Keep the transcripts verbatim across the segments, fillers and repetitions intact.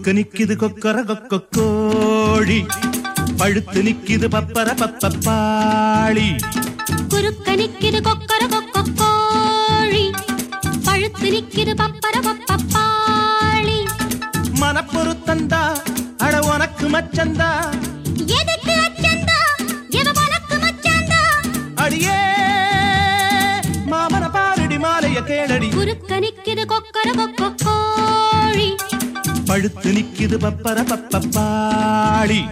குறுக்க நிக்குது கொக்கர கொக்க கோழி, பழுத்து நிக்குது பப்பர பப்பாளி. குறுக்க நிக்குது கொக்கர கொக்க கோழி, பழுத்து நிக்குது பப்பர பப்பாளி. மனப்பொருத்தந்தா அட உனக்கு மச்சந்தா, எதுக்கு அச்சந்தா எவ உனக்கு மச்சந்தா, அடியே மாமன பாரடி மாலைய கேளடி. குறுக்க நிக்குது கொக்கர கொக்க கோழி, பழுத்து நிக்குது பப்பர பப்பாளி.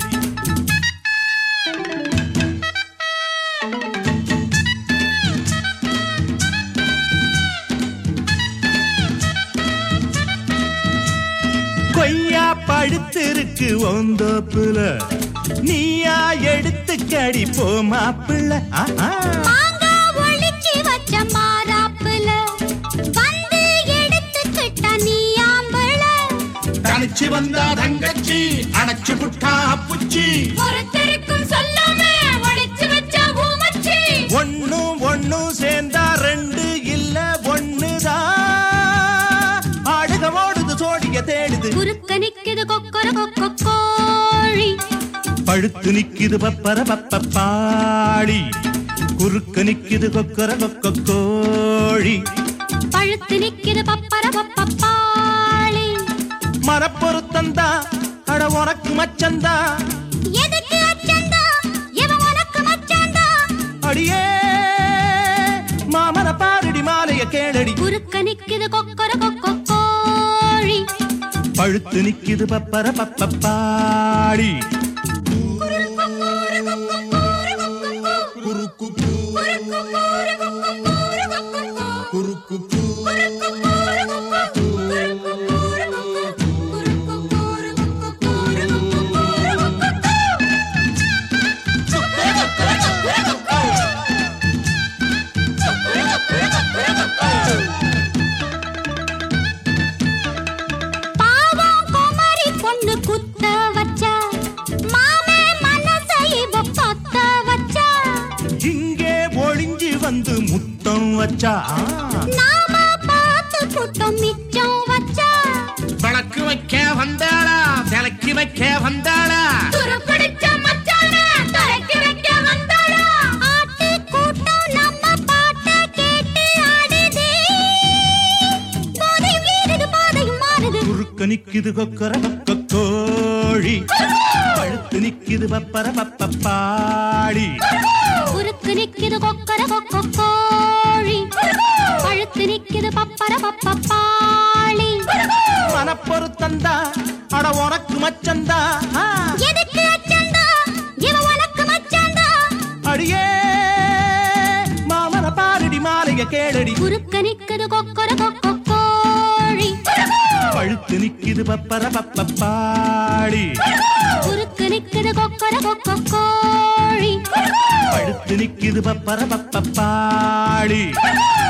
கொய்யா பழுத்து இருக்கு ஓந்தோப்புல, நீயா எடுத்து கடி போ மாப்பிள்ள. மாங்கா ஒளிச்சி வச்ச மாறாப்புல, வந்து எடுத்துக்கிட்ட நீ ஆம்பள. தனிச்சு வந்தா தங்கச்சி, அணைச்சு புட்டா புச்சி, ஒருத்தருக்கும் சொல்லாம ஒளிச்சு வச்ச ஊமச்சி. ஒன்னும் ஒன்னும் சேர்ந்தா ரெண்டு இல்ல ஒண்ணுதான், ஆடுக ஓடுது சோடிய தேடுது. குறுக்க நிக்குது கொக்கர கொக்க கோழி, பழுத்து நிக்குது பப்பர பப்பாளி. குறுக்க நிக்குது கொக்கர கொக்க கோழி, பழுத்து நிக்குது பப்பர பப்பாளி. மரப்பொருத்தந்தா அட உனக்கு மச்சந்தா, எதுக்கு அச்சந்தா எவ உனக்கு மச்சந்தா, அடியே மாமன பாரடி மாலைய கேளடி. குறுக்க நிக்குது கொக்கர கொக்க கோழி, பழுத்து நிக்குது பப்பர பப்பாளி. பாவம் குமரி பொண்ணு குத்த வச்சா, மாமே மனசை இவ பத்த வச்சா. இங்கே ஒளிஞ்சு வந்து முத்தம் வச்சா, நாம பார்த்து கூட்டம் மிச்சம் வச்சா. வழக்கு வைக்க வந்தாளா விலக்கி வைக்க வந்தாளா, துருப்பிடிச்ச மச்சான தரக்கி வைக்க வந்தாளா. ஆட்டு கூட்டம் நம்ம பாட்ட கேட்டு ஆடுதே, போதை வீடுது பாதையும் மாறுது. குறுக்க நிக்குது கொக்கர கொக்க கோழி, பழுத்து நிக்குது பப்பர பப்பாளி. குறுக்கு நிக்குது கொக்கர கொக்க கோழி, பழுத்து நிக்குது பப்பர பப்பாளி. மனப்பொருத்தந்தா அட உனக்கு மச்சந்தா, எதுக்கு அச்சந்தா இவ உனக்கு மச்சந்தா, அடியே மாமன பாரடி மாலைய கேளடி. குறுக்க நிக்குது கொக்கர கொக்க கோழி, பழுத்து நிக்குது பப்பர பப்பாளி. குறுக்கு நிக்குது கொக்கர கொக்க கோழி, பழுத்து நிக்குது பப்பர பப்பாளி.